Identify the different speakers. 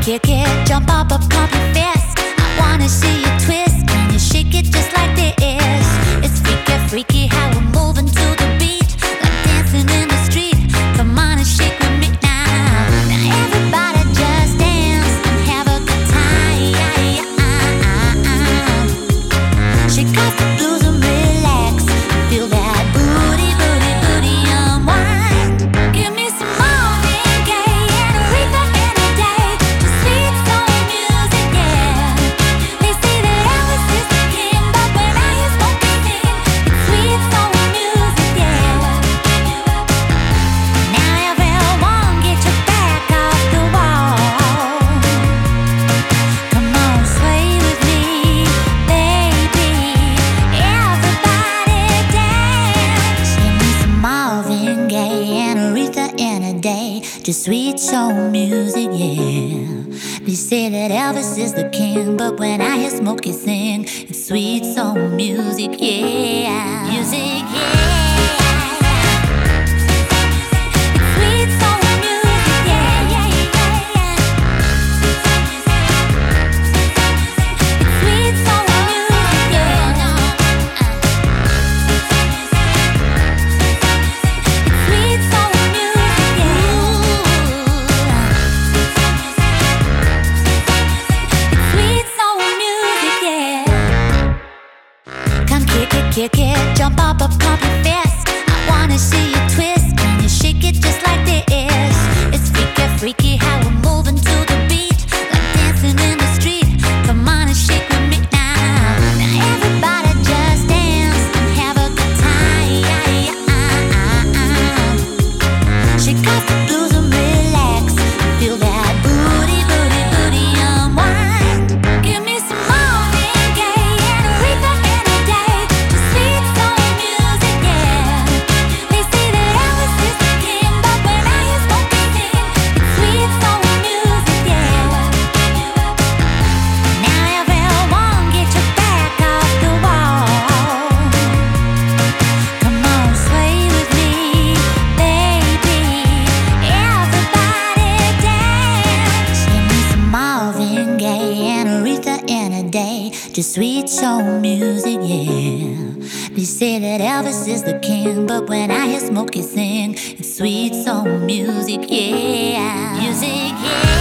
Speaker 1: kick it, jump up, pump your fist. I wanna see you twist. Can you shake it just like this? It's freaky, freaky how we're moving to the beat, like dancing in the street. Come on and shake with me now. Now everybody just dance and have a good time. Shake off the blues and relax. Feel that booty, booty, booty unwind. Give me some Marvin Gaye and Aretha any day. Just sweet soul music, yeah. They say that Elvis is the king, but when I hear Smokey sing, it's sweet soul music, yeah. Now everyone get your back off the wall. Come on, sway with me, baby. Everybody dance. Give me some Marvin Gaye and Aretha in a day. Just sweet soul music, yeah. They say that Elvis is the king, but when I hear Smokey sing, it's sweet soul music, yeah. Music, yeah. Sweet soul music, yeah, yeah, yeah, yeah. Sweet soul music, yeah. Sweet soul music, yeah. Sweet soul music, yeah. Come kick it, jump up, pump your fist. I wanna see you twist. Can you shake it just like this? It's freaky, freaky how we're moving to the beat, like dancing in the street. Come on and shake with me now. Now everybody just dance and have a good time. Shake off the blues and relax. Feel that booty, booty, booty unwind. Give me some Marvin Gaye and Aretha any day. Just sweet soul music, yeah. They say that Elvis is the king, but when I hear Smokey sing, it's sweet soul music, yeah. Now everyone get your back off the wall. Come on, sway with me, baby. Everybody dance. Give me some Marvin Gaye and Aretha in a day. Just sweet soul music, yeah. They say that Elvis is the king, but when I hear Smokey sing, it's sweet soul music, yeah. Music, yeah.